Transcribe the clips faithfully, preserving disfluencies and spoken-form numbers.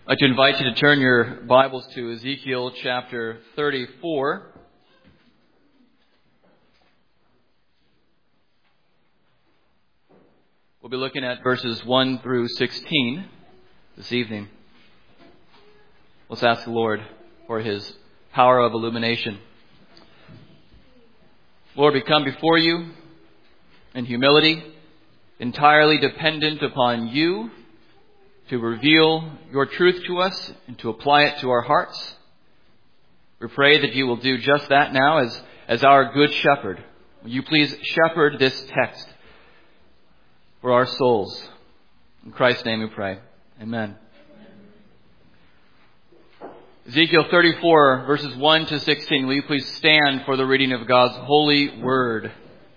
I'd like to invite you to turn your Bibles to Ezekiel chapter thirty-four. We'll be looking at verses one through sixteen this evening. Let's ask the Lord for His power of illumination. Lord, we come before you in humility, entirely dependent upon you to reveal your truth to us and to apply it to our hearts. We pray that you will do just that now as, as our good shepherd. Will you please shepherd this text for our souls? In Christ's name we pray. Amen. Ezekiel thirty-four, verses one to sixteen. Will you please stand for the reading of God's holy word?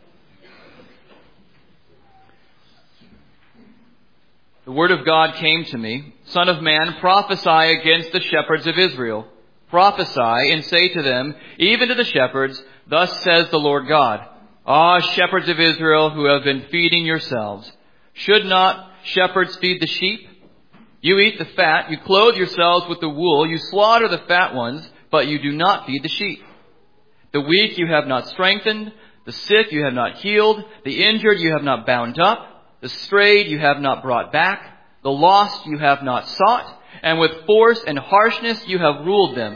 The word of God came to me, Son of man, prophesy against the shepherds of Israel. Prophesy and say to them, even to the shepherds, thus says the Lord God, Ah, shepherds of Israel who have been feeding yourselves, should not shepherds feed the sheep? You eat the fat, you clothe yourselves with the wool, you slaughter the fat ones, but you do not feed the sheep. The weak you have not strengthened, the sick you have not healed, the injured you have not bound up, the strayed you have not brought back, the lost you have not sought, and with force and harshness you have ruled them.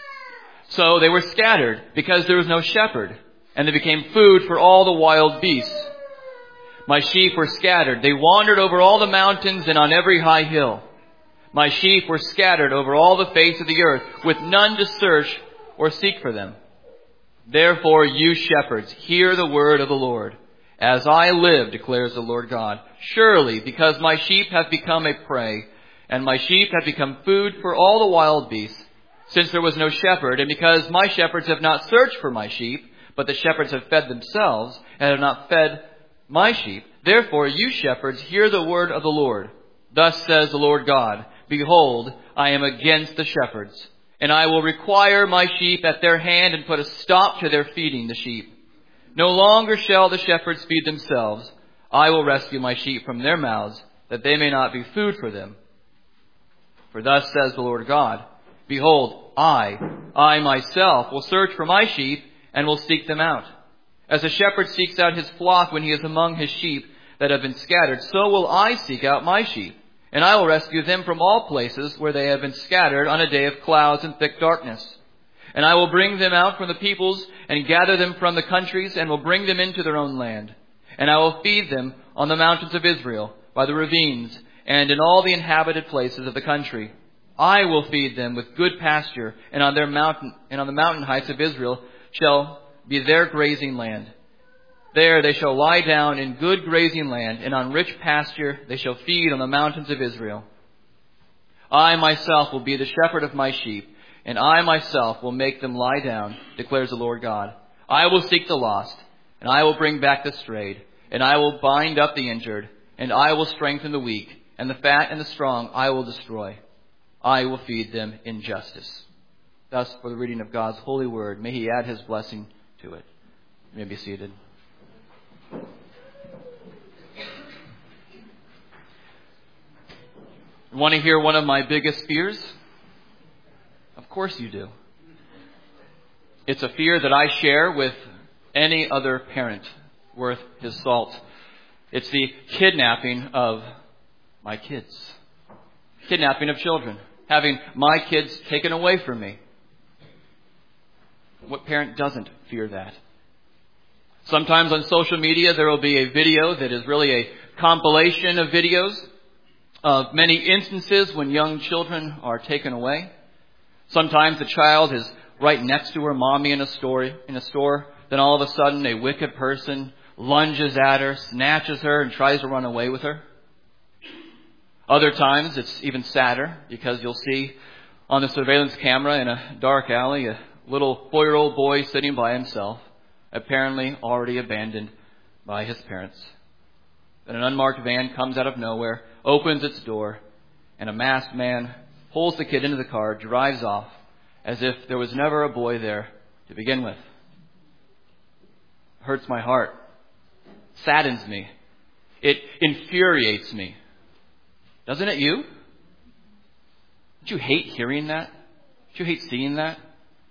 So they were scattered because there was no shepherd, and they became food for all the wild beasts. My sheep were scattered. They wandered over all the mountains and on every high hill. My sheep were scattered over all the face of the earth, with none to search or seek for them. Therefore, you shepherds, hear the word of the Lord. As I live, declares the Lord God, surely because my sheep have become a prey, and my sheep have become food for all the wild beasts, since there was no shepherd, and because my shepherds have not searched for my sheep, but the shepherds have fed themselves, and have not fed my sheep, therefore you shepherds hear the word of the Lord. Thus says the Lord God, behold, I am against the shepherds, and I will require my sheep at their hand and put a stop to their feeding the sheep. No longer shall the shepherds feed themselves. I will rescue my sheep from their mouths, that they may not be food for them. For thus says the Lord God, behold, I, I myself will search for my sheep and will seek them out. As a shepherd seeks out his flock when he is among his sheep that have been scattered, so will I seek out my sheep, and I will rescue them from all places where they have been scattered on a day of clouds and thick darkness. And I will bring them out from the peoples and gather them from the countries and will bring them into their own land. And I will feed them on the mountains of Israel, by the ravines, and in all the inhabited places of the country. I will feed them with good pasture, and on their mountain and on the mountain heights of Israel shall be their grazing land. There they shall lie down in good grazing land, and on rich pasture they shall feed on the mountains of Israel. I myself will be the shepherd of my sheep, and I myself will make them lie down, declares the Lord God. I will seek the lost, and I will bring back the strayed, and I will bind up the injured, and I will strengthen the weak, and the fat and the strong I will destroy. I will feed them in justice. Thus, for the reading of God's holy word, may He add His blessing to it. You may be seated. Want to hear one of my biggest fears? Of course you do. It's a fear that I share with any other parent worth his salt. It's the kidnapping of my kids. Kidnapping of children. Having my kids taken away from me. What parent doesn't fear that? Sometimes on social media there will be a video that is really a compilation of videos of many instances when young children are taken away. Sometimes the child is right next to her mommy in a store, in a store. Then all of a sudden a wicked person lunges at her, snatches her, and tries to run away with her. Other times it's even sadder because you'll see on the surveillance camera in a dark alley a little four-year-old boy sitting by himself, apparently already abandoned by his parents. Then an unmarked van comes out of nowhere, opens its door, and a masked man pulls the kid into the car, drives off, as if there was never a boy there to begin with. Hurts my heart. Saddens me. It infuriates me. Doesn't it you? Don't you hate hearing that? Don't you hate seeing that?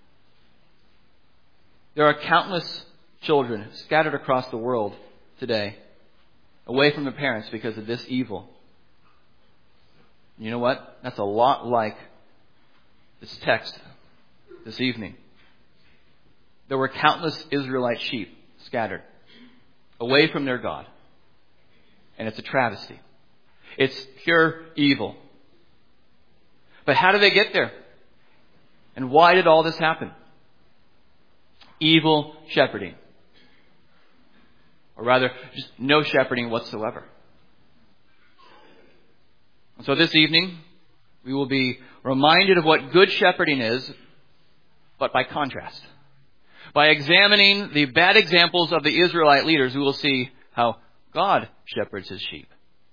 There are countless children scattered across the world today, away from their parents because of this evil. You know what? That's a lot like this text this evening. There were countless Israelite sheep scattered away from their God. And it's a travesty. It's pure evil. But how did they get there? And why did all this happen? Evil shepherding. Or rather, just no shepherding whatsoever. And so this evening, we will be reminded of what good shepherding is, but by contrast. By examining the bad examples of the Israelite leaders, we will see how God shepherds his sheep.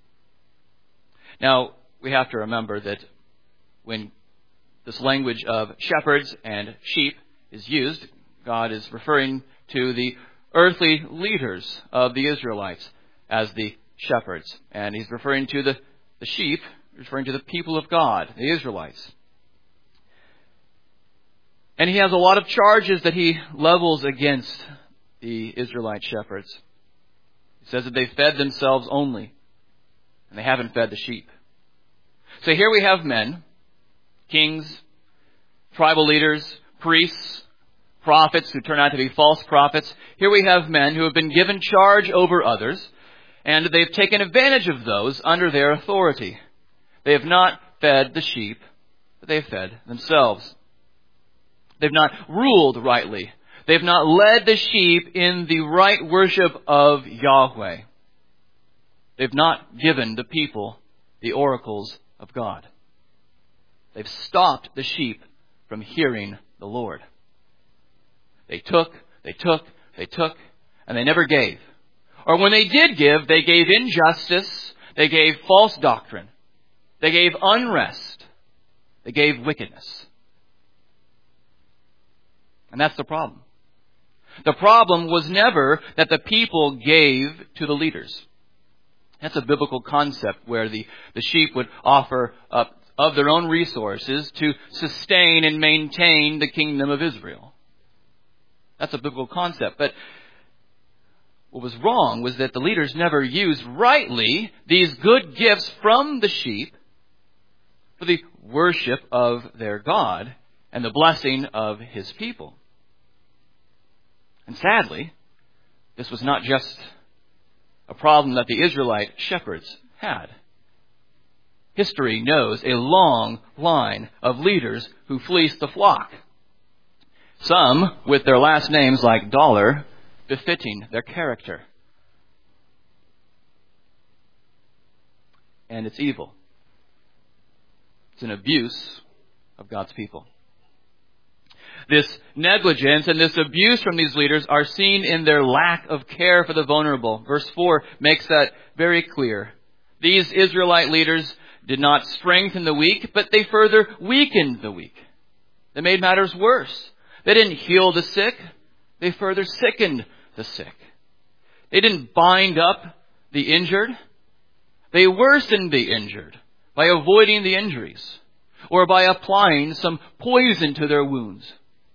Now, we have to remember that when this language of shepherds and sheep is used, God is referring to the earthly leaders of the Israelites as the shepherds. And he's referring to the, the sheep, referring to the people of God, the Israelites. And he has a lot of charges that he levels against the Israelite shepherds. He says that they fed themselves only, and they haven't fed the sheep. So here we have men, kings, tribal leaders, priests, prophets who turn out to be false prophets. Here we have men who have been given charge over others, and they've taken advantage of those under their authority. They have not fed the sheep, but they have fed themselves. They've not ruled rightly. They've not led the sheep in the right worship of Yahweh. They've not given the people the oracles of God. They've stopped the sheep from hearing the Lord. They took, they took, they took, and they never gave. Or when they did give, they gave injustice, they gave false doctrine, they gave unrest, they gave wickedness. And that's the problem. The problem was never that the people gave to the leaders. That's a biblical concept where the, the sheep would offer up of their own resources to sustain and maintain the kingdom of Israel. That's a biblical concept. But what was wrong was that the leaders never used rightly these good gifts from the sheep for the worship of their God and the blessing of his people. And sadly, this was not just a problem that the Israelite shepherds had. History knows a long line of leaders who fleeced the flock. Some with their last names like Dollar, befitting their character. And it's evil. It's an abuse of God's people. This negligence and this abuse from these leaders are seen in their lack of care for the vulnerable. Verse four makes that very clear. These Israelite leaders did not strengthen the weak, but they further weakened the weak. They made matters worse. They didn't heal the sick. They further sickened the sick. They didn't bind up the injured. They worsened the injured by avoiding the injuries or by applying some poison to their wounds.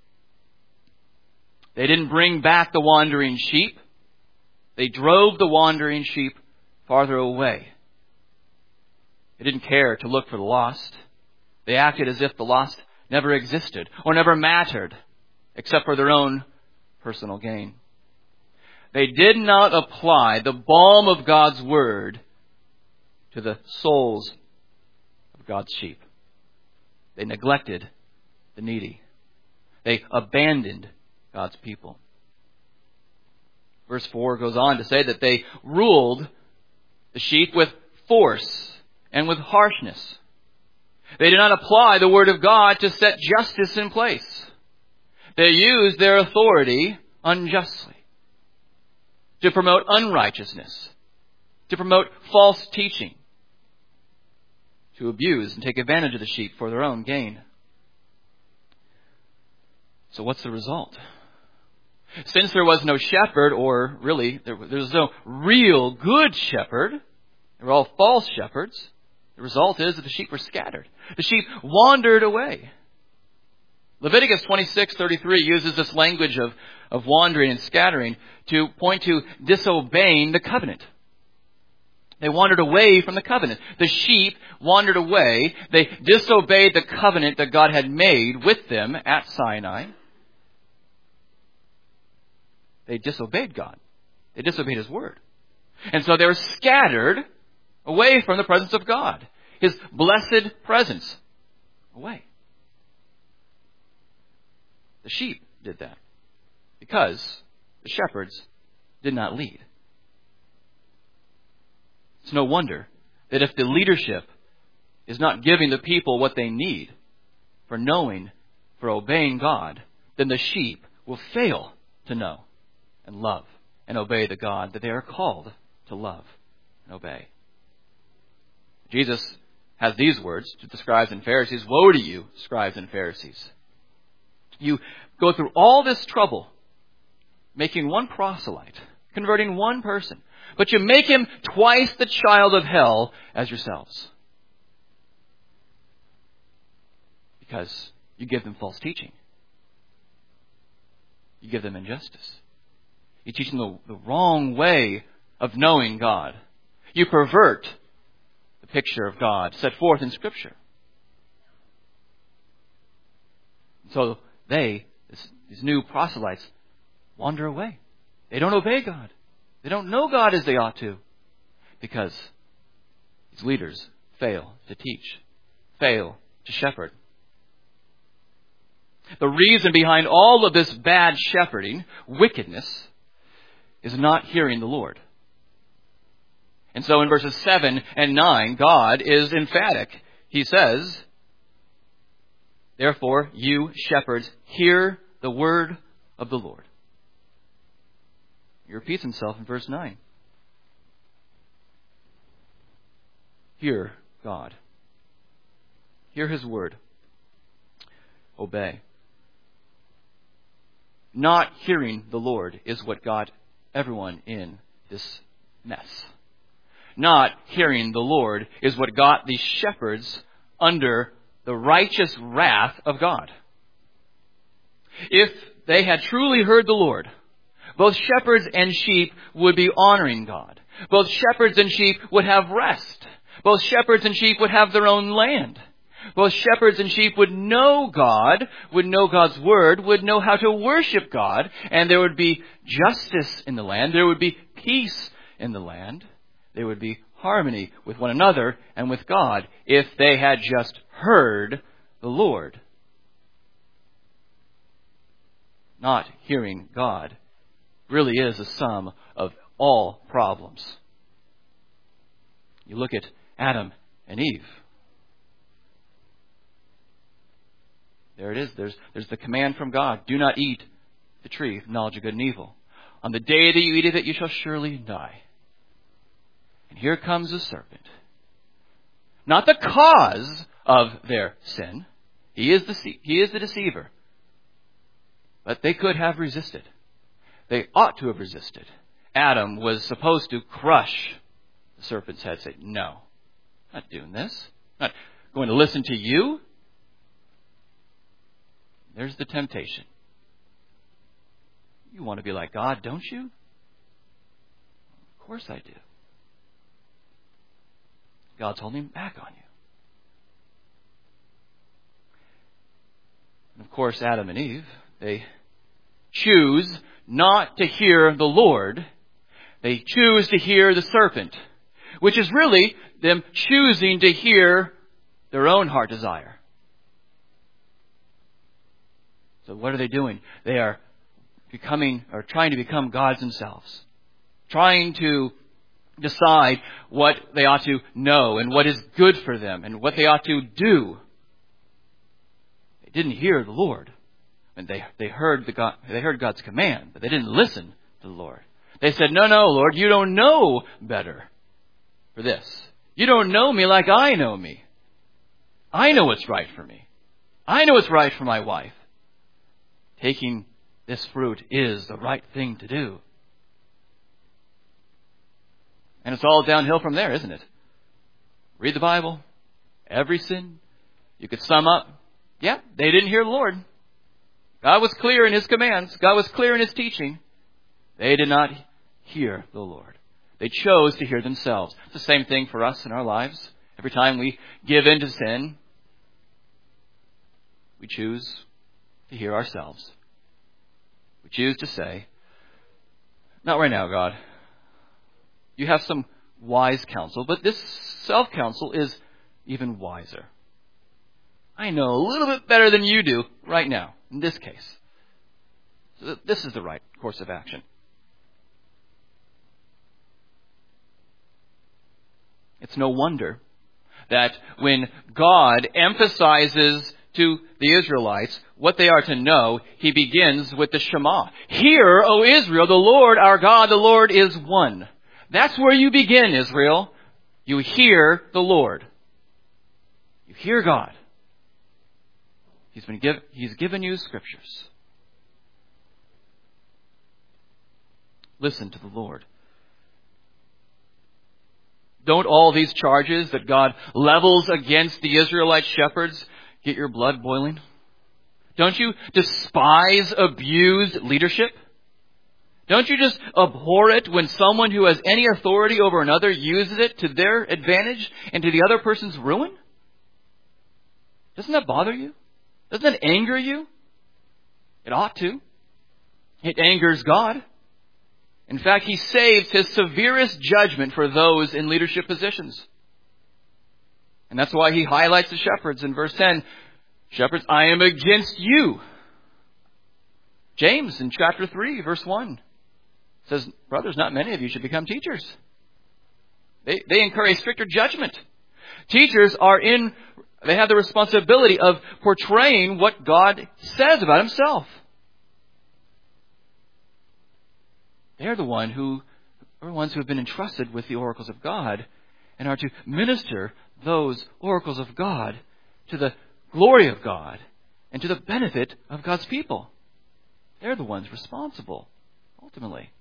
They didn't bring back the wandering sheep. They drove the wandering sheep farther away. They didn't care to look for the lost. They acted as if the lost never existed or never mattered, except for their own personal gain. They did not apply the balm of God's word to the souls of God's sheep. They neglected the needy. They abandoned God's people. Verse four goes on to say that they ruled the sheep with force and with harshness. They did not apply the word of God to set justice in place. They used their authority unjustly, to promote unrighteousness, to promote false teaching, to abuse and take advantage of the sheep for their own gain. So what's the result? Since there was no shepherd, or really, there was no real good shepherd, they were all false shepherds, The result is that the sheep were scattered. The sheep wandered away. Leviticus twenty-six thirty-three uses this language of, of wandering and scattering to point to disobeying the covenant. They wandered away from the covenant. The sheep wandered away. They disobeyed the covenant that God had made with them at Sinai. They disobeyed God. They disobeyed His word. And so they were scattered away from the presence of God. His blessed presence. Away. The sheep did that because the shepherds did not lead. It's no wonder that if the leadership is not giving the people what they need for knowing, for obeying God, then the sheep will fail to know and love and obey the God that they are called to love and obey. Jesus has these words to the scribes and Pharisees. Woe to you, scribes and Pharisees. You go through all this trouble making one proselyte, converting one person, but you make him twice the child of hell as yourselves. Because you give them false teaching. You give them injustice. You teach them the, the wrong way of knowing God. You pervert the picture of God set forth in Scripture. So they, this, these new proselytes, wander away. They don't obey God. They don't know God as they ought to. Because these leaders fail to teach, fail to shepherd. The reason behind all of this bad shepherding, wickedness, is not hearing the Lord. And so in verses seven and nine, God is emphatic. He says, therefore, you shepherds, hear the word of the Lord. He repeats himself in verse nine. Hear God. Hear His word. Obey. Not hearing the Lord is what got everyone in this mess. Not hearing the Lord is what got these shepherds under the righteous wrath of God. If they had truly heard the Lord, both shepherds and sheep would be honoring God. Both shepherds and sheep would have rest. Both shepherds and sheep would have their own land. Both shepherds and sheep would know God, would know God's word, would know how to worship God, and there would be justice in the land. There would be peace in the land. There would be harmony with one another and with God if they had just heard the Lord. Not hearing God really is the sum of all problems. You look at Adam and Eve. There it is. There's, there's the command from God. Do not eat the tree of knowledge of good and evil. On the day that you eat of it, you shall surely die. And here comes the serpent. Not the cause of their sin. He is the, he is the deceiver. But they could have resisted. They ought to have resisted. Adam was supposed to crush the serpent's head. Say, no, I'm not doing this. I'm not going to listen to you. There's the temptation. You want to be like God, don't you? Of course I do. God's holding back on you. And of course, Adam and Eve, they choose not to hear the Lord. They choose to hear the serpent, which is really them choosing to hear their own heart desire. So what are they doing? They are becoming, or trying to become gods themselves. Trying to decide what they ought to know and what is good for them and what they ought to do. They didn't hear the Lord. And they, they heard the God, they heard God's command, but they didn't listen to the Lord. They said, no, no, Lord, you don't know better for this. You don't know me like I know me. I know what's right for me. I know what's right for my wife. Taking this fruit is the right thing to do. And it's all downhill from there, isn't it? Read the Bible, every sin. You could sum up, yeah, they didn't hear the Lord. God was clear in His commands. God was clear in His teaching. They did not hear the Lord. They chose to hear themselves. It's the same thing for us in our lives. Every time we give in to sin, we choose to hear ourselves. We choose to say, not right now, God. You have some wise counsel, but this self-counsel is even wiser. I know a little bit better than you do right now, in this case. So this is the right course of action. It's no wonder that when God emphasizes to the Israelites what they are to know, He begins with the Shema. Hear, O Israel, the Lord our God, the Lord is one. That's where you begin, Israel. You hear the Lord. You hear God. He's been give, He's given you Scriptures. Listen to the Lord. Don't all these charges that God levels against the Israelite shepherds get your blood boiling? Don't you despise abused leadership? Don't you just abhor it when someone who has any authority over another uses it to their advantage and to the other person's ruin? Doesn't that bother you? Doesn't that anger you? It ought to. It angers God. In fact, He saves His severest judgment for those in leadership positions. And that's why He highlights the shepherds in verse ten. Shepherds, I am against you. James in chapter three, verse one says, brothers, not many of you should become teachers. They, they incur a stricter judgment. Teachers are in, they have the responsibility of portraying what God says about Himself. They're the one who are ones who have been entrusted with the oracles of God and are to minister those oracles of God to the glory of God and to the benefit of God's people. They're the ones responsible, ultimately.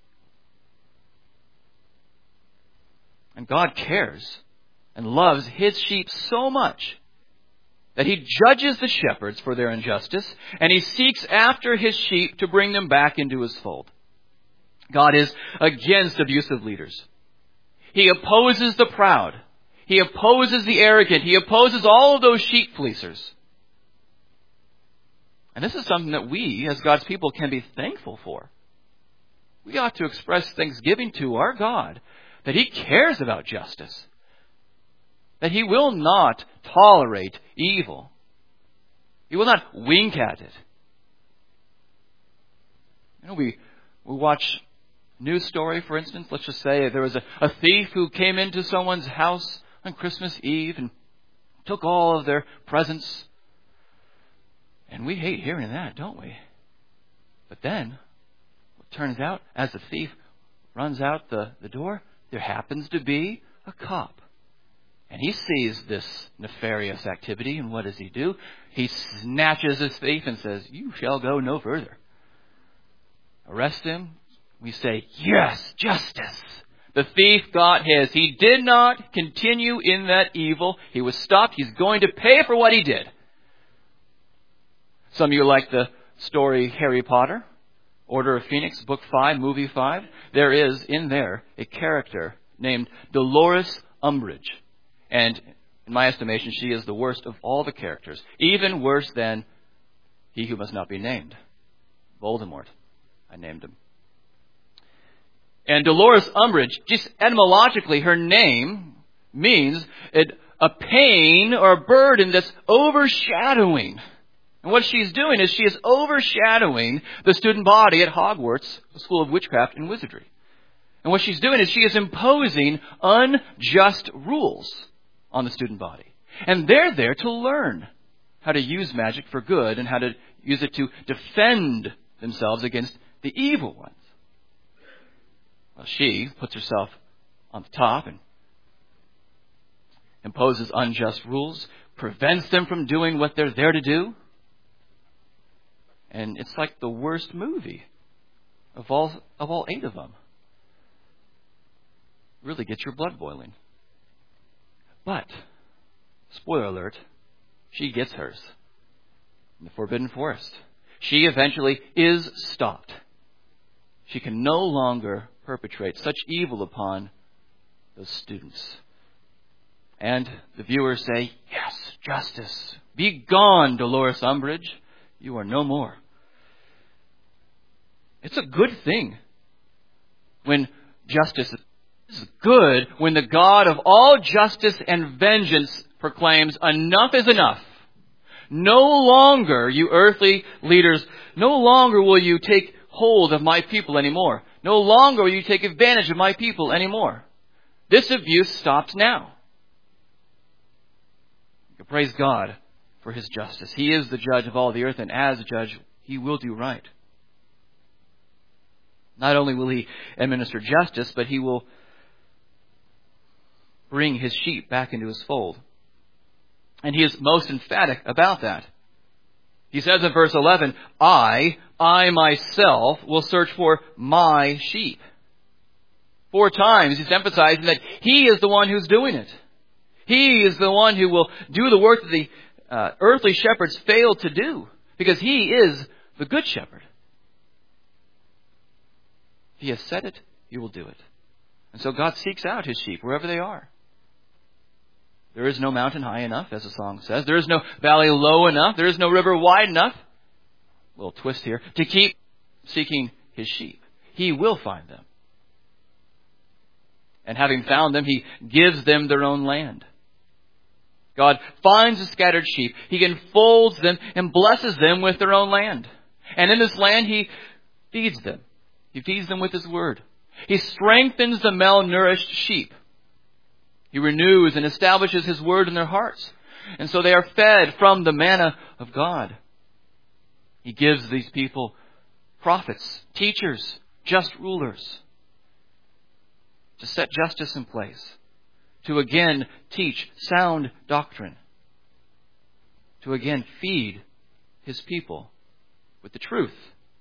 And God cares and loves His sheep so much that He judges the shepherds for their injustice, and He seeks after His sheep to bring them back into His fold. God is against abusive leaders. He opposes the proud. He opposes the arrogant. He opposes all of those sheep fleecers. And this is something that we, as God's people, can be thankful for. We ought to express thanksgiving to our God that He cares about justice, that He will not tolerate evil. He will not wink at it. You know, we, we watch news story, for instance. Let's just say there was a, a thief who came into someone's house on Christmas Eve and took all of their presents. And we hate hearing that, don't we? But then, it turns out, as the thief runs out the, the door, there happens to be a cop. And he sees this nefarious activity, and what does he do? He snatches his thief and says, you shall go no further. Arrest him. We say, yes, justice. The thief got his. He did not continue in that evil. He was stopped. He's going to pay for what he did. Some of you like the story Harry Potter, Order of Phoenix, Book five, Movie five. There is in there a character named Dolores Umbridge. And in my estimation, she is the worst of all the characters. Even worse than he who must not be named. Voldemort. I named him. And Dolores Umbridge, just etymologically, her name means it, a pain or a burden that's overshadowing. And what she's doing is she is overshadowing the student body at Hogwarts, the School of Witchcraft and Wizardry. And what she's doing is she is imposing unjust rules on the student body. And they're there to learn how to use magic for good and how to use it to defend themselves against the evil ones. Well, she puts herself on the top and imposes unjust rules, prevents them from doing what they're there to do. And it's like the worst movie of all of all eight of them. Really gets your blood boiling. But spoiler alert, she gets hers in the Forbidden Forest. She eventually is stopped. She can no longer perpetrate such evil upon those students. And the viewers say, yes, justice. Be gone, Dolores Umbridge. You are no more. It's a good thing when justice is good, when the God of all justice and vengeance proclaims, enough is enough. No longer, you earthly leaders, no longer will you take hold of my people anymore. No longer will you take advantage of my people anymore. This abuse stops now. Praise God for His justice. He is the judge of all the earth, and as a judge, He will do right. Not only will He administer justice, but He will bring His sheep back into His fold. And He is most emphatic about that. He says in verse eleven, I, I myself will search for my sheep. Four times He's emphasizing that He is the one who's doing it. He is the one who will do the work that the uh, earthly shepherds failed to do, because He is the good shepherd. If He has said it, He will do it. And so God seeks out His sheep wherever they are. There is no mountain high enough, as the song says. There is no valley low enough. There is no river wide enough. A little twist here. To keep seeking His sheep. He will find them. And having found them, He gives them their own land. God finds the scattered sheep. He enfolds them and blesses them with their own land. And in this land, He feeds them. He feeds them with His word. He strengthens the malnourished sheep. He renews and establishes His word in their hearts. And so they are fed from the manna of God. He gives these people prophets, teachers, just rulers, to set justice in place, to again teach sound doctrine, to again feed His people with the truth.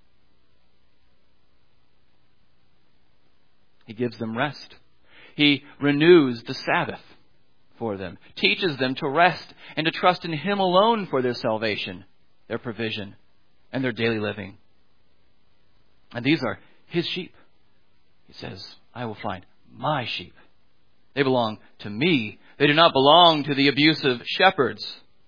He gives them rest. He renews the Sabbath for them, teaches them to rest and to trust in Him alone for their salvation, their provision, and their daily living. And these are His sheep. He says, I will find my sheep. They belong to me. They do not belong to the abusive shepherds.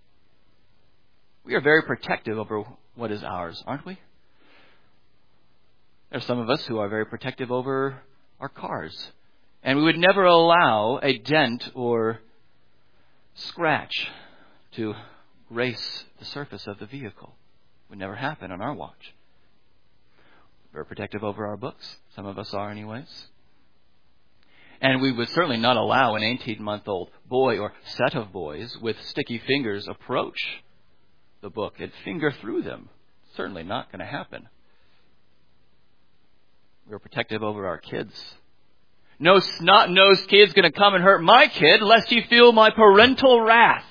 We are very protective over what is ours, aren't we? There are some of us who are very protective over our cars. And we would never allow a dent or scratch to grace the surface of the vehicle. It would never happen on our watch. We're protective over our books. Some of us are anyways. And we would certainly not allow an eighteen-month-old boy or set of boys with sticky fingers approach the book and finger through them. Certainly not going to happen. We're protective over our kids. No snot-nosed kid's going to come and hurt my kid lest he feel my parental wrath.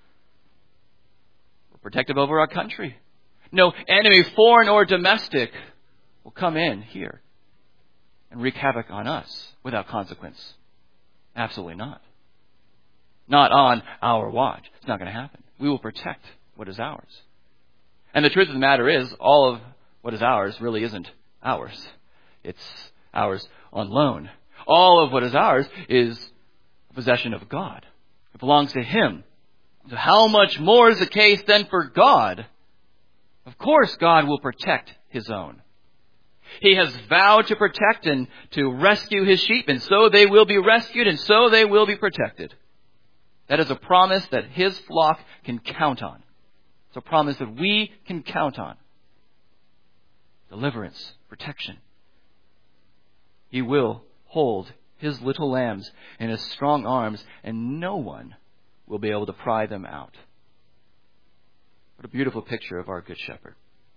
We're protective over our country. No enemy, foreign or domestic, will come in here and wreak havoc on us without consequence. Absolutely not. Not on our watch. It's not going to happen. We will protect what is ours. And the truth of the matter is, all of what is ours really isn't ours. It's ours on loan. All of what is ours is a possession of God. It belongs to Him. So how much more is the case then for God? Of course God will protect His own. He has vowed to protect and to rescue His sheep, and so they will be rescued, and so they will be protected. That is a promise that His flock can count on. It's a promise that we can count on. Deliverance, protection. He will hold His little lambs in His strong arms, and no one will be able to pry them out. What a beautiful picture of our Good Shepherd.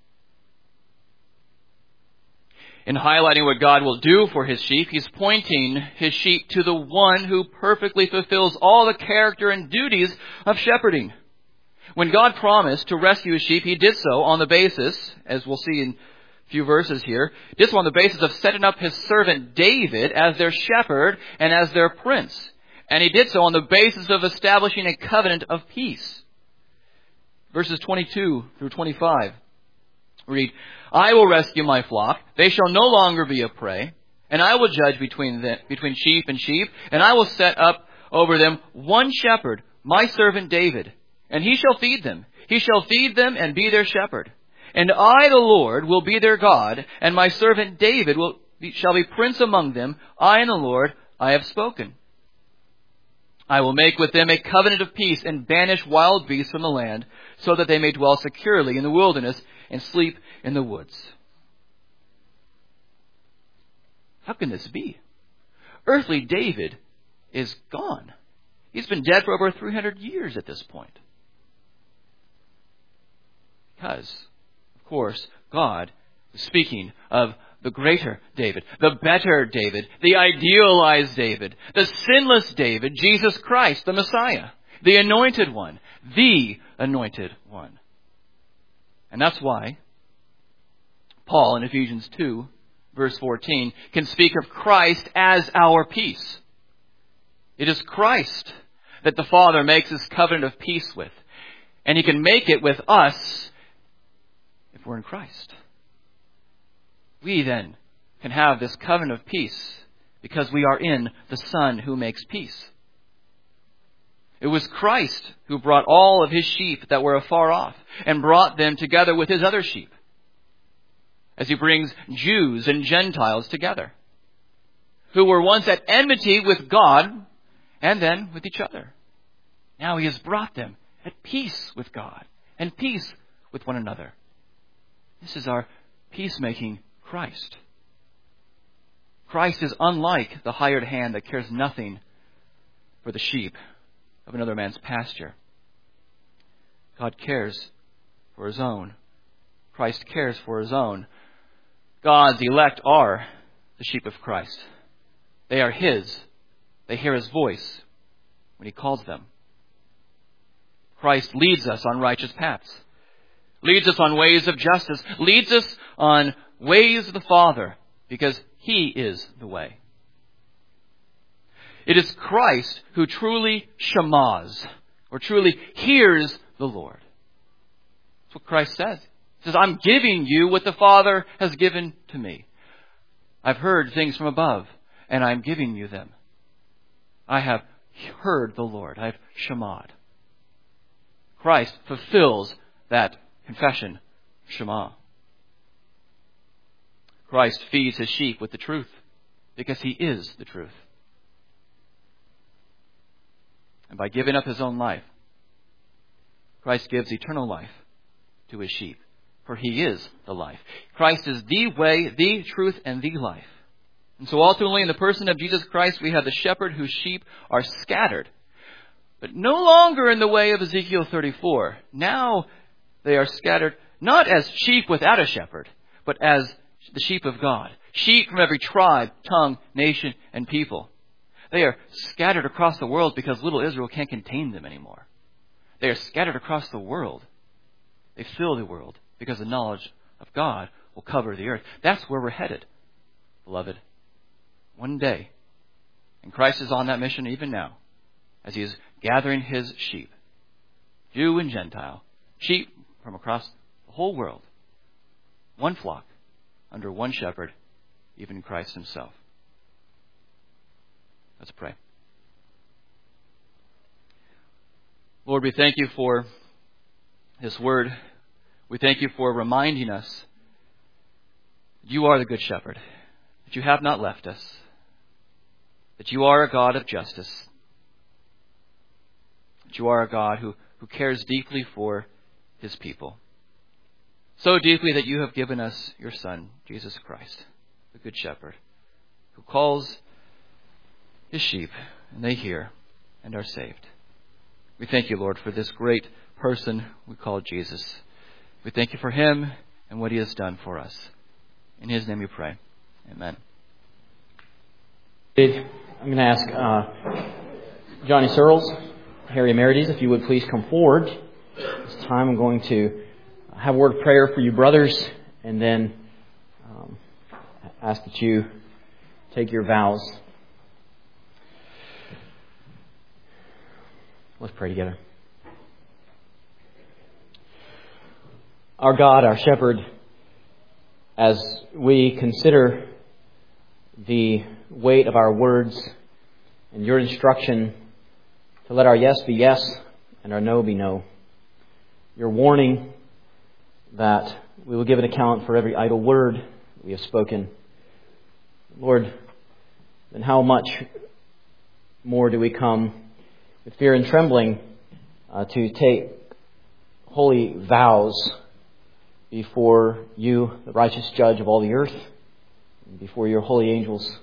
In highlighting what God will do for His sheep, He's pointing His sheep to the one who perfectly fulfills all the character and duties of shepherding. When God promised to rescue His sheep, He did so on the basis, as we'll see in a few verses here, did so on the basis of setting up His servant David as their shepherd and as their prince. And he did so on the basis of establishing a covenant of peace. Verses twenty-two through twenty-five read, I will rescue my flock. They shall no longer be a prey. And I will judge between them, between sheep and sheep. And I will set up over them one shepherd, my servant David. And he shall feed them. He shall feed them and be their shepherd. And I, the Lord, will be their God. And my servant David will be, shall be prince among them. I and the Lord, I have spoken. I will make with them a covenant of peace and banish wild beasts from the land, so that they may dwell securely in the wilderness and sleep in the woods. How can this be? Earthly David is gone. He's been dead for over three hundred years at this point. Because, of course, God is speaking of the greater David, the better David, the idealized David, the sinless David, Jesus Christ, the Messiah, the anointed one, the anointed one. And that's why Paul in Ephesians two, verse fourteen, can speak of Christ as our peace. It is Christ that the Father makes his covenant of peace with. And he can make it with us if we're in Christ. We then can have this covenant of peace because we are in the Son who makes peace. It was Christ who brought all of his sheep that were afar off and brought them together with his other sheep, as he brings Jews and Gentiles together, who were once at enmity with God and then with each other. Now he has brought them at peace with God and peace with one another. This is our peacemaking Christ. Christ is unlike the hired hand that cares nothing for the sheep of another man's pasture. God cares for his own. Christ cares for his own. God's elect are the sheep of Christ. They are his. They hear his voice when he calls them. Christ leads us on righteous paths, leads us on ways of justice, leads us on ways of the Father, because he is the way. It is Christ who truly shamas, or truly hears the Lord. That's what Christ says. He says, I'm giving you what the Father has given to me. I've heard things from above, and I'm giving you them. I have heard the Lord. I've shamad. Christ fulfills that confession, Shema. Christ feeds his sheep with the truth because he is the truth. And by giving up his own life, Christ gives eternal life to his sheep, for he is the life. Christ is the way, the truth, and the life. And so ultimately in the person of Jesus Christ, we have the shepherd whose sheep are scattered, but no longer in the way of Ezekiel thirty-four. Now they are scattered not as sheep without a shepherd, but as the sheep of God. Sheep from every tribe, tongue, nation, and people. They are scattered across the world because little Israel can't contain them anymore. They are scattered across the world. They fill the world because the knowledge of God will cover the earth. That's where we're headed, beloved. One day. And Christ is on that mission even now, as he is gathering his sheep, Jew and Gentile, sheep from across the whole world, one flock, under one shepherd, even Christ himself. Let's pray. Lord, we thank you for this word. We thank you for reminding us you are the good shepherd, that you have not left us, that you are a God of justice, that you are a God who, who cares deeply for his people. So deeply that you have given us your Son, Jesus Christ, the Good Shepherd, who calls his sheep, and they hear and are saved. We thank you, Lord, for this great person we call Jesus. We thank you for him and what he has done for us. In his name we pray. Amen. I'm going to ask uh, Johnny Searles, Harry Emerides, if you would please come forward. This time I'm going to have a word of prayer for you brothers, and then um, ask that you take your vows. Let's pray together. Our God, our Shepherd, as we consider the weight of our words and your instruction to let our yes be yes and our no be no, your warning that we will give an account for every idle word we have spoken, Lord, then how much more do we come with fear and trembling uh, to take holy vows before you, the righteous judge of all the earth, before your holy angels,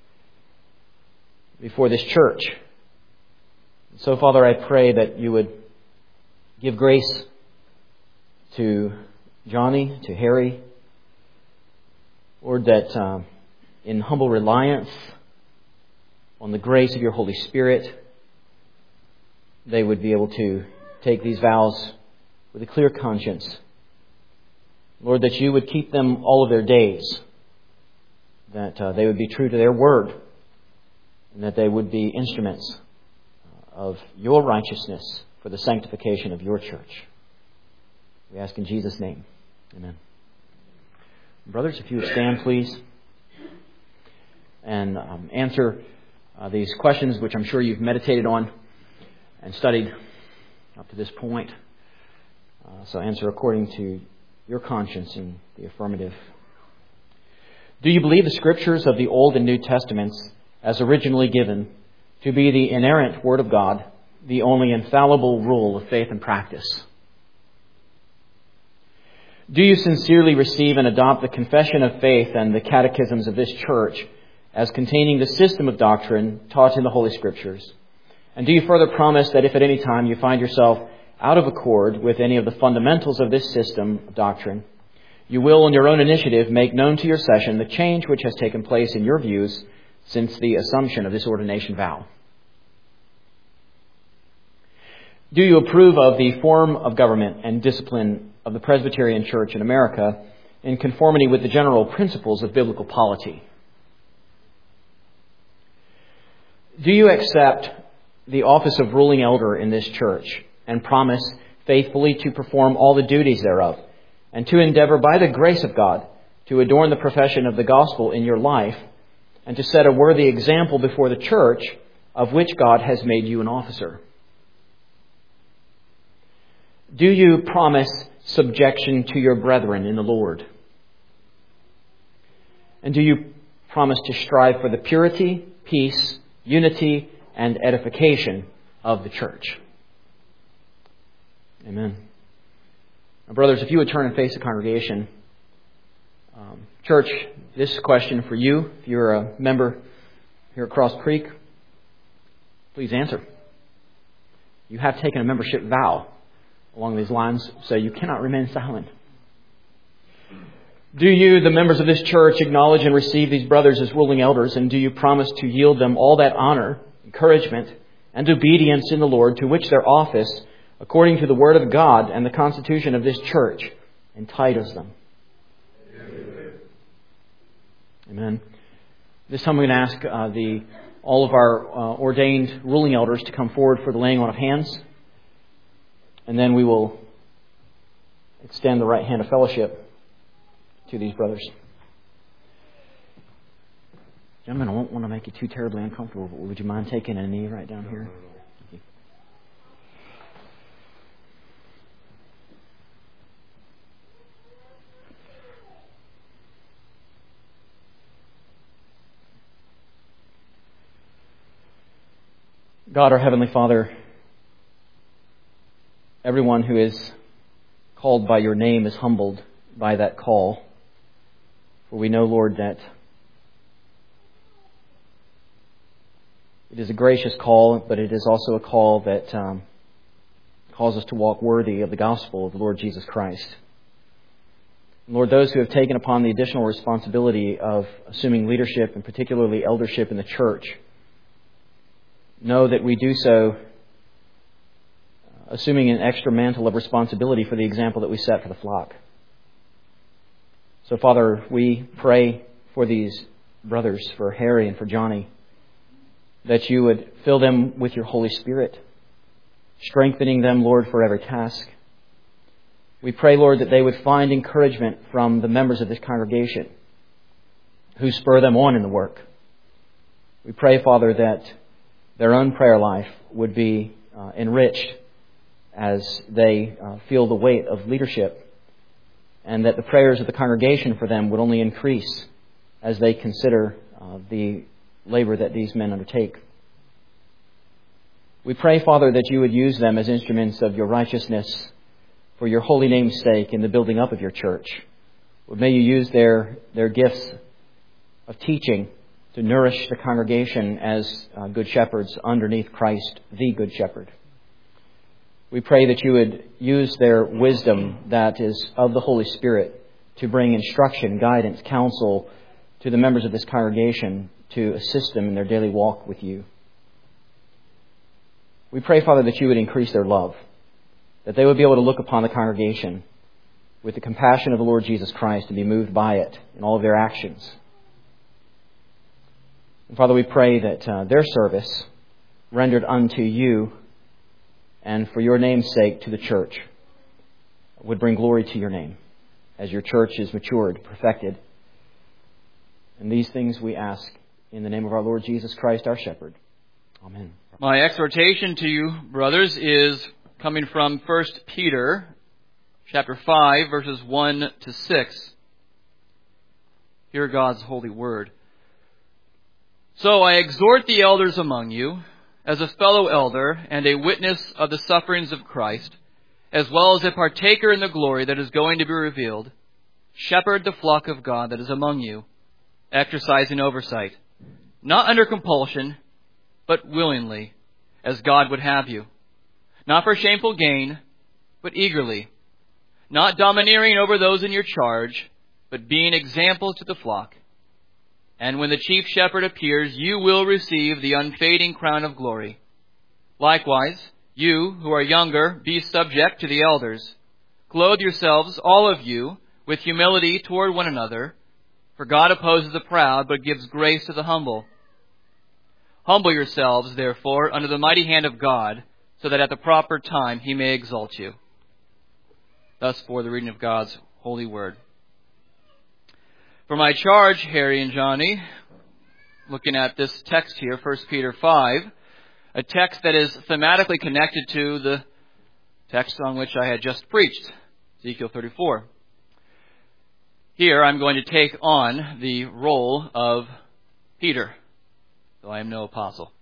before this church. So, Father, I pray that you would give grace to Johnny, to Harry, Lord, that uh, in humble reliance on the grace of your Holy Spirit, they would be able to take these vows with a clear conscience. Lord, that you would keep them all of their days, that uh, they would be true to their word, and that they would be instruments of your righteousness for the sanctification of your church. We ask in Jesus' name. Amen. Brothers, if you would stand, please, and um, answer uh, these questions, which I'm sure you've meditated on and studied up to this point. Uh, so answer according to your conscience in the affirmative. Do you believe the Scriptures of the Old and New Testaments, as originally given, to be the inerrant Word of God, the only infallible rule of faith and practice? Do you sincerely receive and adopt the Confession of Faith and the catechisms of this church as containing the system of doctrine taught in the Holy Scriptures? And do you further promise that if at any time you find yourself out of accord with any of the fundamentals of this system of doctrine, you will, on your own initiative, make known to your session the change which has taken place in your views since the assumption of this ordination vow? Do you approve of the form of government and discipline of the Presbyterian Church in America in conformity with the general principles of biblical polity? Do you accept the office of ruling elder in this church and promise faithfully to perform all the duties thereof, and to endeavor by the grace of God to adorn the profession of the gospel in your life, and to set a worthy example before the church of which God has made you an officer? Do you promise subjection to your brethren in the Lord? And do you promise to strive for the purity, peace, unity, and edification of the church? Amen. Now, brothers, if you would turn and face the congregation. Um, church, this question for you, if you're a member here at Cross Creek, please answer. You have taken a membership vow along these lines, so you cannot remain silent. Do you, the members of this church, acknowledge and receive these brothers as ruling elders, and do you promise to yield them all that honor, encouragement, and obedience in the Lord to which their office, according to the Word of God and the Constitution of this church, entitles them? Amen. Amen. This time I'm going to ask uh, the all of our uh, ordained ruling elders to come forward for the laying on of hands. And then we will extend the right hand of fellowship to these brothers. Gentlemen, I won't want to make you too terribly uncomfortable, but would you mind taking a knee right down here? Thank you. God, our Heavenly Father, everyone who is called by your name is humbled by that call. For we know, Lord, that it is a gracious call, but it is also a call that um, calls us to walk worthy of the gospel of the Lord Jesus Christ. And Lord, those who have taken upon the additional responsibility of assuming leadership, and particularly eldership in the church, know that we do so assuming an extra mantle of responsibility for the example that we set for the flock. So, Father, we pray for these brothers, for Harry and for Johnny, that you would fill them with your Holy Spirit, strengthening them, Lord, for every task. We pray, Lord, that they would find encouragement from the members of this congregation who spur them on in the work. We pray, Father, that their own prayer life would be uh, enriched as they uh, feel the weight of leadership, and that the prayers of the congregation for them would only increase as they consider uh, the labor that these men undertake. We pray, Father, that you would use them as instruments of your righteousness for your holy name's sake in the building up of your church. May you use their, their gifts of teaching to nourish the congregation as uh, good shepherds underneath Christ, the Good Shepherd. We pray that you would use their wisdom that is of the Holy Spirit to bring instruction, guidance, counsel to the members of this congregation to assist them in their daily walk with you. We pray, Father, that you would increase their love, that they would be able to look upon the congregation with the compassion of the Lord Jesus Christ and be moved by it in all of their actions. And Father, we pray that uh, their service, rendered unto you and for your name's sake to the church, would bring glory to your name as your church is matured, perfected. And these things we ask in the name of our Lord Jesus Christ, our shepherd. Amen. My exhortation to you, brothers, is coming from First Peter chapter five, verses one to six. Hear God's holy word. So I exhort the elders among you, as a fellow elder and a witness of the sufferings of Christ, as well as a partaker in the glory that is going to be revealed, shepherd the flock of God that is among you, exercising oversight, not under compulsion, but willingly, as God would have you, not for shameful gain, but eagerly, not domineering over those in your charge, but being examples to the flock. And when the chief shepherd appears, you will receive the unfading crown of glory. Likewise, you who are younger, be subject to the elders. Clothe yourselves, all of you, with humility toward one another, for God opposes the proud, but gives grace to the humble. Humble yourselves, therefore, under the mighty hand of God, so that at the proper time he may exalt you. Thus for the reading of God's holy word. For my charge, Harry and Johnny, looking at this text here, First Peter five, a text that is thematically connected to the text on which I had just preached, Ezekiel thirty-four. Here I'm going to take on the role of Peter, though I am no apostle.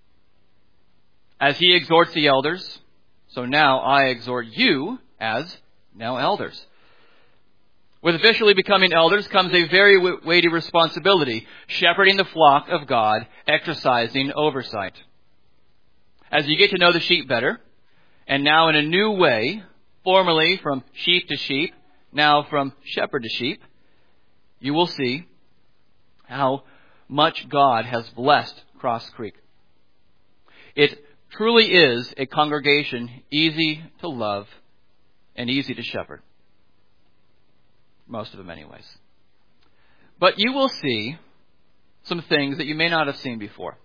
As he exhorts the elders, so now I exhort you as now elders. With officially becoming elders comes a very weighty responsibility, shepherding the flock of God, exercising oversight. As you get to know the sheep better, and now in a new way, formerly from sheep to sheep, now from shepherd to sheep, you will see how much God has blessed Cross Creek. It truly is a congregation easy to love and easy to shepherd. Most of them anyways. But you will see some things that you may not have seen before.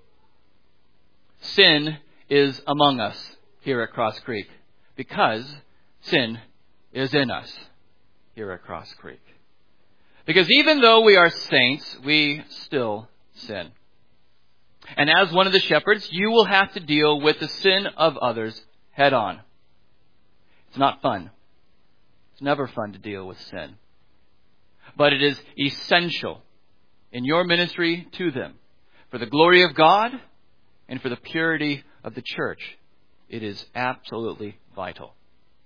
Sin is among us here at Cross Creek because sin is in us here at Cross Creek. Because even though we are saints, we still sin. And as one of the shepherds, you will have to deal with the sin of others head on. It's not fun. It's never fun to deal with sin. But it is essential in your ministry to them. For the glory of God and for the purity of the church, it is absolutely vital.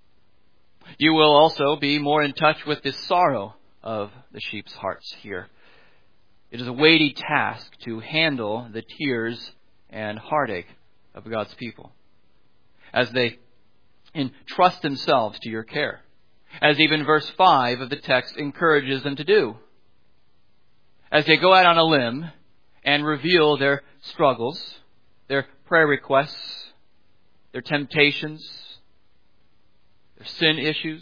You will also be more in touch with the sorrow of the sheep's hearts here. It is a weighty task to handle the tears and heartache of God's people as they entrust themselves to your care, as even verse five of the text encourages them to do. As they go out on a limb and reveal their struggles, their prayer requests, their temptations, their sin issues,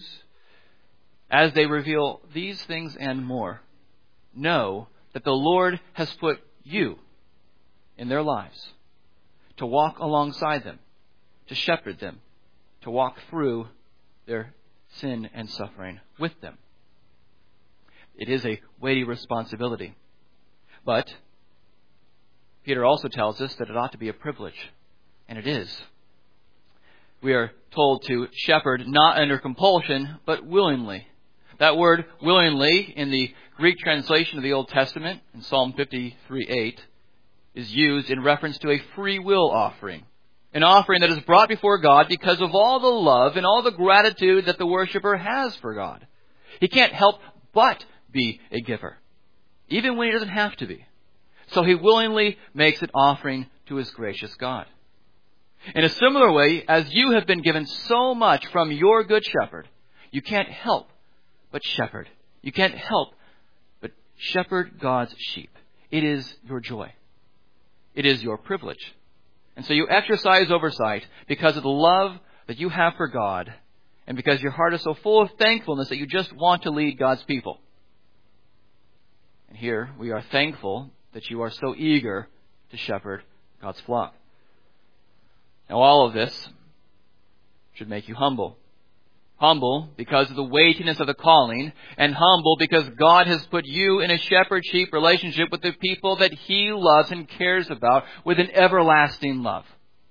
as they reveal these things and more, know that the Lord has put you in their lives to walk alongside them, to shepherd them, to walk through their sin and suffering with them. It is a weighty responsibility. But Peter also tells us that it ought to be a privilege. And it is. We are told to shepherd not under compulsion, but willingly. That word willingly in the Greek translation of the Old Testament, in Psalm fifty-three eight, is used in reference to a free will offering. An offering that is brought before God because of all the love and all the gratitude that the worshiper has for God. He can't help but be a giver, even when he doesn't have to be. So he willingly makes an offering to his gracious God. In a similar way, as you have been given so much from your good shepherd, you can't help but shepherd. You can't help but shepherd God's sheep. It is your joy. It is your privilege. And so you exercise oversight because of the love that you have for God and because your heart is so full of thankfulness that you just want to lead God's people. And here we are thankful that you are so eager to shepherd God's flock. Now all of this should make you humble. Humble because of the weightiness of the calling, and humble because God has put you in a shepherd-sheep relationship with the people that He loves and cares about with an everlasting love.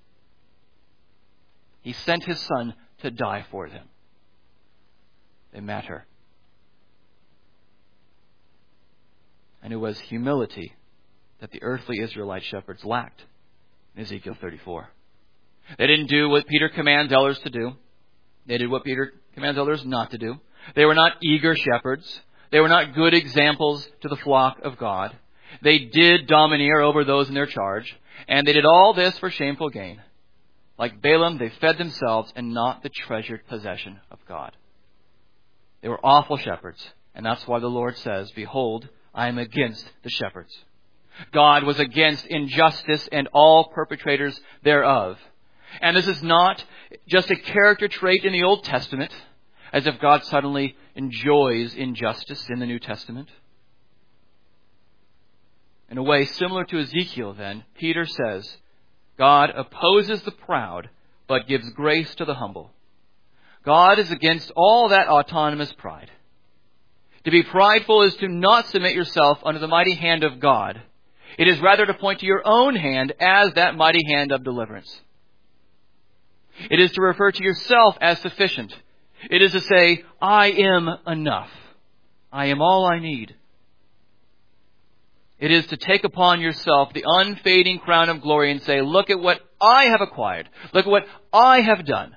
He sent His Son to die for them. They matter. And it was humility that the earthly Israelite shepherds lacked in Ezekiel thirty-four. They didn't do what Peter commands elders to do. They did what Peter commands others not to do. They were not eager shepherds. They were not good examples to the flock of God. They did domineer over those in their charge. And they did all this for shameful gain. Like Balaam, they fed themselves and not the treasured possession of God. They were awful shepherds. And that's why the Lord says, "Behold, I am against the shepherds." God was against injustice and all perpetrators thereof. And this is not just a character trait in the Old Testament, as if God suddenly enjoys injustice in the New Testament. In a way similar to Ezekiel, then, Peter says, God opposes the proud, but gives grace to the humble. God is against all that autonomous pride. To be prideful is to not submit yourself under the mighty hand of God. It is rather to point to your own hand as that mighty hand of deliverance. It is to refer to yourself as sufficient. It is to say, I am enough. I am all I need. It is to take upon yourself the unfading crown of glory and say, look at what I have acquired. Look at what I have done.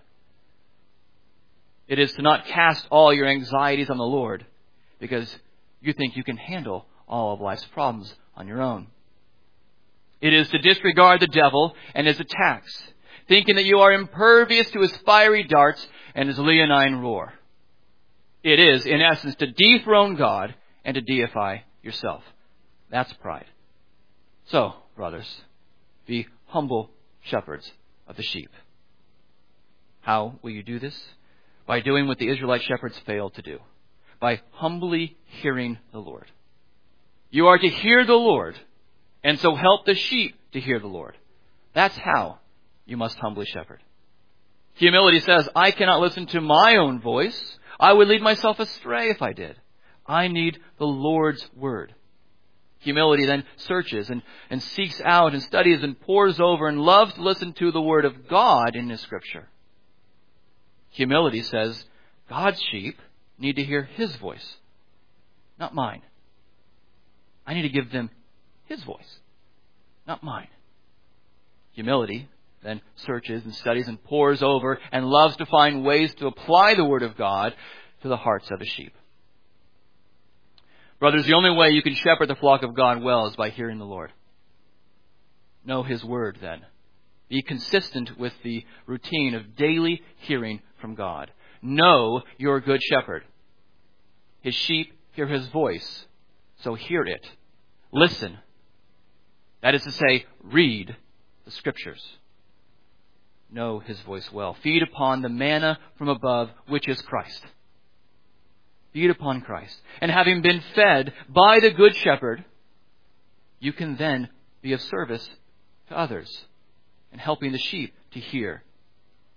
It is to not cast all your anxieties on the Lord because you think you can handle all of life's problems on your own. It is to disregard the devil and his attacks, thinking that you are impervious to his fiery darts and his leonine roar. It is, in essence, to dethrone God and to deify yourself. That's pride. So, brothers, be humble shepherds of the sheep. How will you do this? By doing what the Israelite shepherds failed to do. By humbly hearing the Lord. You are to hear the Lord, and so help the sheep to hear the Lord. That's how you must humbly shepherd. Humility says, I cannot listen to my own voice. I would lead myself astray if I did. I need the Lord's word. Humility then searches and, and seeks out and studies and pores over and loves to listen to the word of God in His Scripture. Humility says, God's sheep need to hear His voice, not mine. I need to give them His voice, not mine. Humility then searches and studies and pores over and loves to find ways to apply the Word of God to the hearts of His sheep. Brothers, the only way you can shepherd the flock of God well is by hearing the Lord. Know His Word then. Be consistent with the routine of daily hearing from God. Know your good shepherd. His sheep hear His voice, so hear it. Listen. That is to say, read the Scriptures. Know His voice well. Feed upon the manna from above, which is Christ. Feed upon Christ. And having been fed by the Good Shepherd, you can then be of service to others and helping the sheep to hear.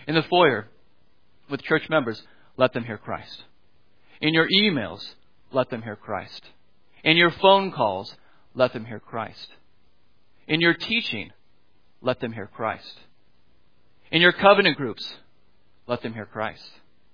In the foyer with church members, let them hear Christ. In your emails, let them hear Christ. In your phone calls, let them hear Christ. In your teaching, let them hear Christ. In your covenant groups, let them hear Christ.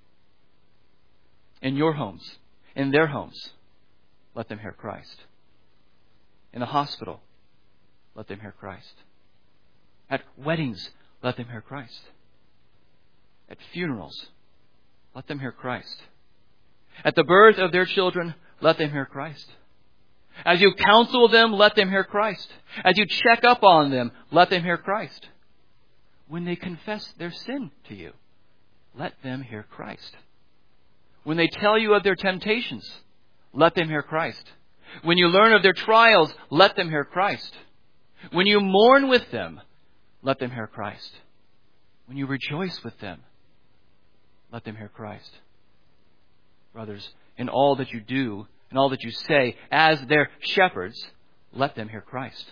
In your homes, in their homes, let them hear Christ. In the hospital, let them hear Christ. At weddings, let them hear Christ. At funerals, let them hear Christ. At the birth of their children, let them hear Christ. As you counsel them, let them hear Christ. As you check up on them, let them hear Christ. When they confess their sin to you, let them hear Christ. When they tell you of their temptations, let them hear Christ. When you learn of their trials, let them hear Christ. When you mourn with them, let them hear Christ. When you rejoice with them, let them hear Christ. Brothers, in all that you do, in all that you say, as their shepherds, let them hear Christ.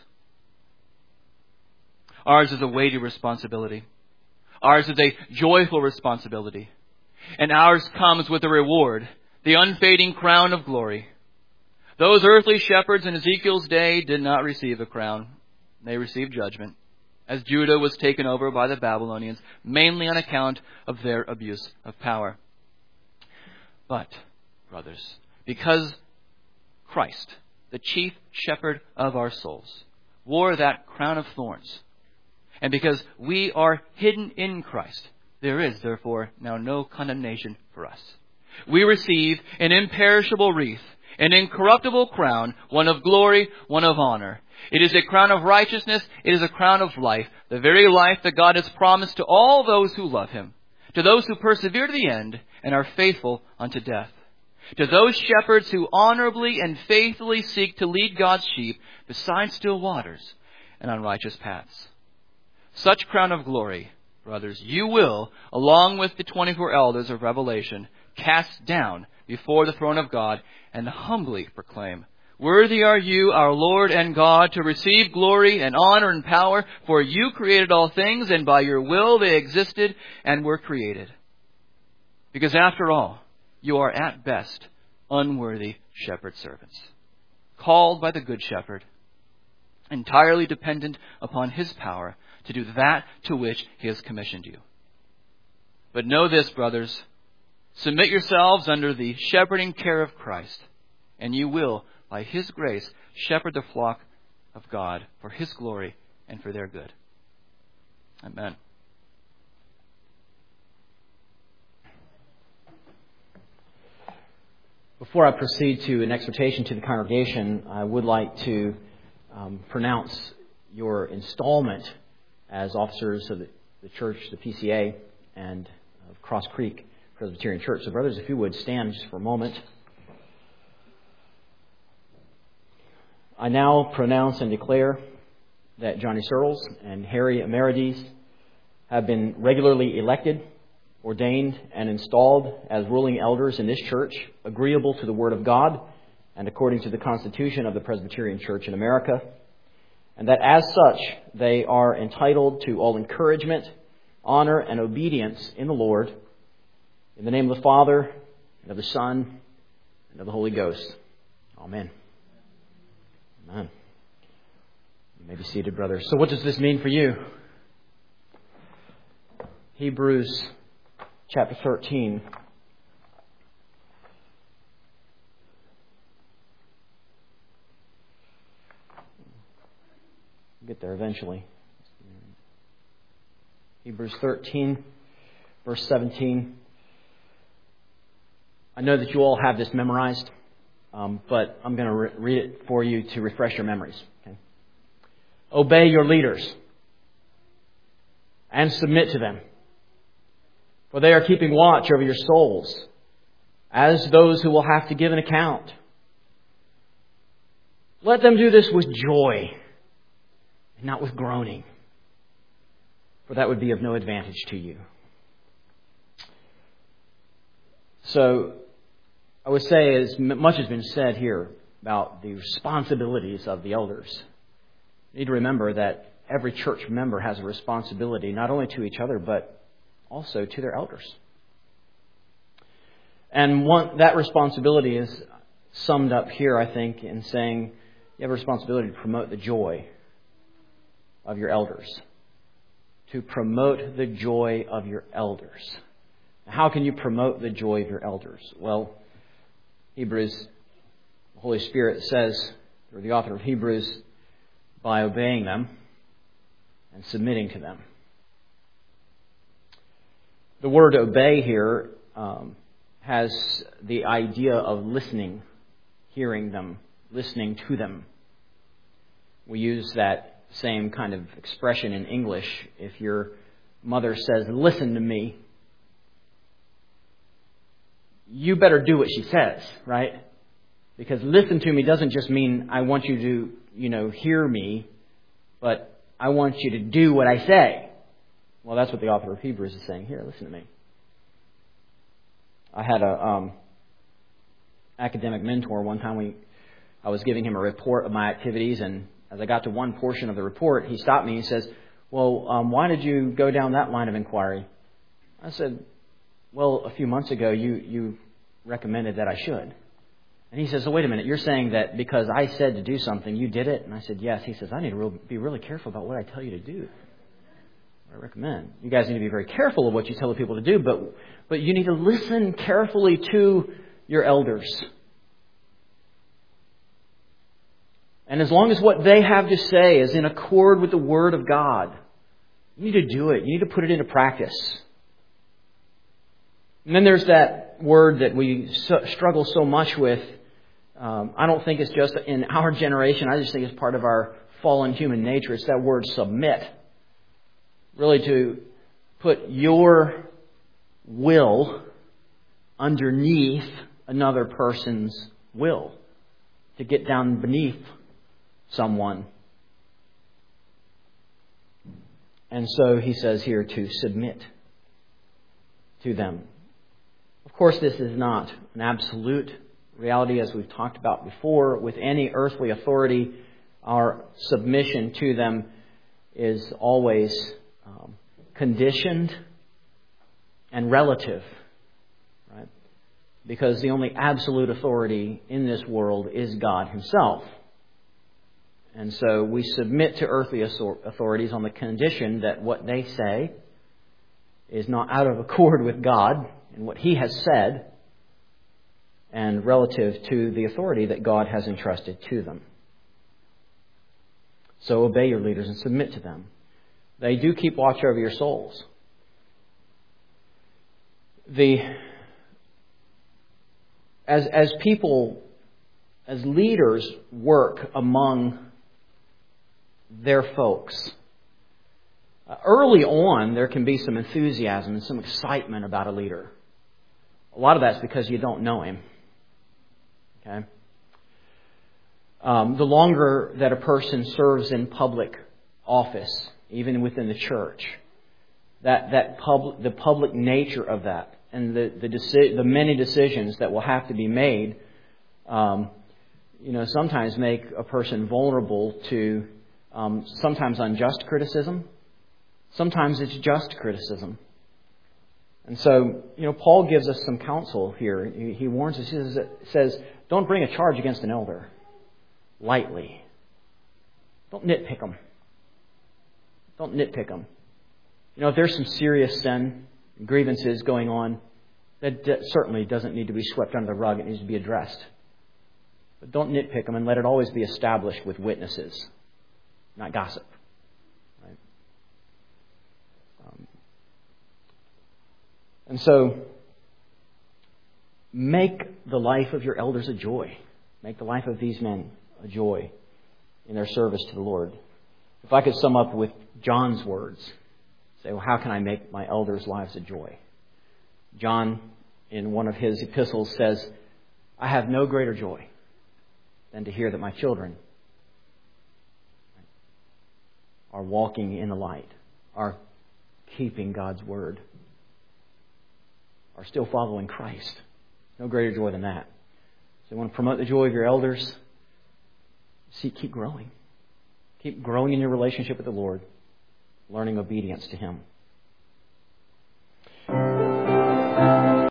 Ours is a weighty responsibility. Ours is a joyful responsibility. And ours comes with a reward, the unfading crown of glory. Those earthly shepherds in Ezekiel's day did not receive a crown. They received judgment, as Judah was taken over by the Babylonians, mainly on account of their abuse of power. But, brothers, because Christ, the chief shepherd of our souls, wore that crown of thorns, and because we are hidden in Christ, there is, therefore, now no condemnation for us. We receive an imperishable wreath, an incorruptible crown, one of glory, one of honor. It is a crown of righteousness. It is a crown of life, the very life that God has promised to all those who love Him, to those who persevere to the end and are faithful unto death, to those shepherds who honorably and faithfully seek to lead God's sheep beside still waters and on righteous paths. Such crown of glory, brothers, you will, along with the twenty-four elders of Revelation, cast down before the throne of God and humbly proclaim, "Worthy are you, our Lord and God, to receive glory and honor and power, for you created all things, and by your will they existed and were created." Because after all, you are at best unworthy shepherd servants, called by the Good Shepherd, entirely dependent upon His power to do that to which He has commissioned you. But know this, brothers, submit yourselves under the shepherding care of Christ, and you will, by His grace, shepherd the flock of God for His glory and for their good. Amen. Before I proceed to an exhortation to the congregation, I would like to um, pronounce your installment as officers of the, the church, the P C A, and of Cross Creek Presbyterian Church. So, brothers, if you would stand just for a moment. I now pronounce and declare that Johnny Searles and Harry Amarides have been regularly elected, ordained, and installed as ruling elders in this church, agreeable to the Word of God and according to the Constitution of the Presbyterian Church in America, and that as such they are entitled to all encouragement, honor, and obedience in the Lord, in the name of the Father, and of the Son, and of the Holy Ghost. Amen. Amen. You may be seated, brothers. So what does this mean for you? Hebrews chapter thirteen. We'll get there eventually. Hebrews thirteen, verse seventeen. I know that you all have this memorized, um, but I'm going to re- read it for you to refresh your memories. Okay? Obey your leaders and submit to them, for they are keeping watch over your souls, as those who will have to give an account. Let them do this with joy, and not with groaning, for that would be of no advantage to you. So, I would say as much has been said here about the responsibilities of the elders. You need to remember that every church member has a responsibility not only to each other, but also to their elders. And one, that responsibility is summed up here, I think, in saying you have a responsibility to promote the joy of your elders. To promote the joy of your elders. How can you promote the joy of your elders? Well, Hebrews, the Holy Spirit says, or the author of Hebrews, by obeying them and submitting to them. The word obey here um, has the idea of listening, hearing them, listening to them. We use that same kind of expression in English. If your mother says, "Listen to me," you better do what she says, right? Because listen to me doesn't just mean I want you to, you know, hear me, but I want you to do what I say. Well, that's what the author of Hebrews is saying here. Listen to me. I had a um, academic mentor one time. We, I was giving him a report of my activities, and as I got to one portion of the report, he stopped me and he says, "Well, um, why did you go down that line of inquiry?" I said, "Well, a few months ago, you, you recommended that I should." And he says, "Oh, wait a minute. You're saying that because I said to do something, you did it?" And I said, "Yes." He says, "I need to real, be really careful about what I tell you to do. I recommend. You guys need to be very careful of what you tell the people to do, but but you need to listen carefully to your elders. And as long as what they have to say is in accord with the Word of God, you need to do it. You need to put it into practice." And then there's that word that we so, struggle so much with. Um, I don't think it's just in our generation. I just think it's part of our fallen human nature. It's that word submit. Really to put your will underneath another person's will. To get down beneath someone. And so he says here to submit to them. Of course, this is not an absolute reality, as we've talked about before. With any earthly authority, our submission to them is always um, conditioned and relative, right? Because the only absolute authority in this world is God Himself. And so we submit to earthly authorities on the condition that what they say is not out of accord with God and what He has said, and relative to the authority that God has entrusted to them. So obey your leaders and submit to them. They do keep watch over your souls. The as as people, as leaders work among their folks, uh, early on there can be some enthusiasm and some excitement about a leader. A lot of that's because you don't know him. Okay. Um, the longer that a person serves in public office, even within the church, that that public, the public nature of that, and the the, deci- the many decisions that will have to be made, um, you know, sometimes make a person vulnerable to um, sometimes unjust criticism. Sometimes it's just criticism. And so, you know, Paul gives us some counsel here. He, he warns us. He says, says, don't bring a charge against an elder lightly. Don't nitpick them. Don't nitpick them. You know, if there's some serious sin, grievances going on, that d- certainly doesn't need to be swept under the rug. It needs to be addressed. But don't nitpick them, and let it always be established with witnesses, not gossip. Right? Um, and so, make the life of your elders a joy. Make the life of these men a joy in their service to the Lord. If I could sum up with John's words, say, well, how can I make my elders' lives a joy? John, in one of his epistles, says, I have no greater joy than to hear that my children are walking in the light, are keeping God's word, are still following Christ. No greater joy than that. So you want to promote the joy of your elders? See, keep growing. Keep growing in your relationship with the Lord, learning obedience to Him.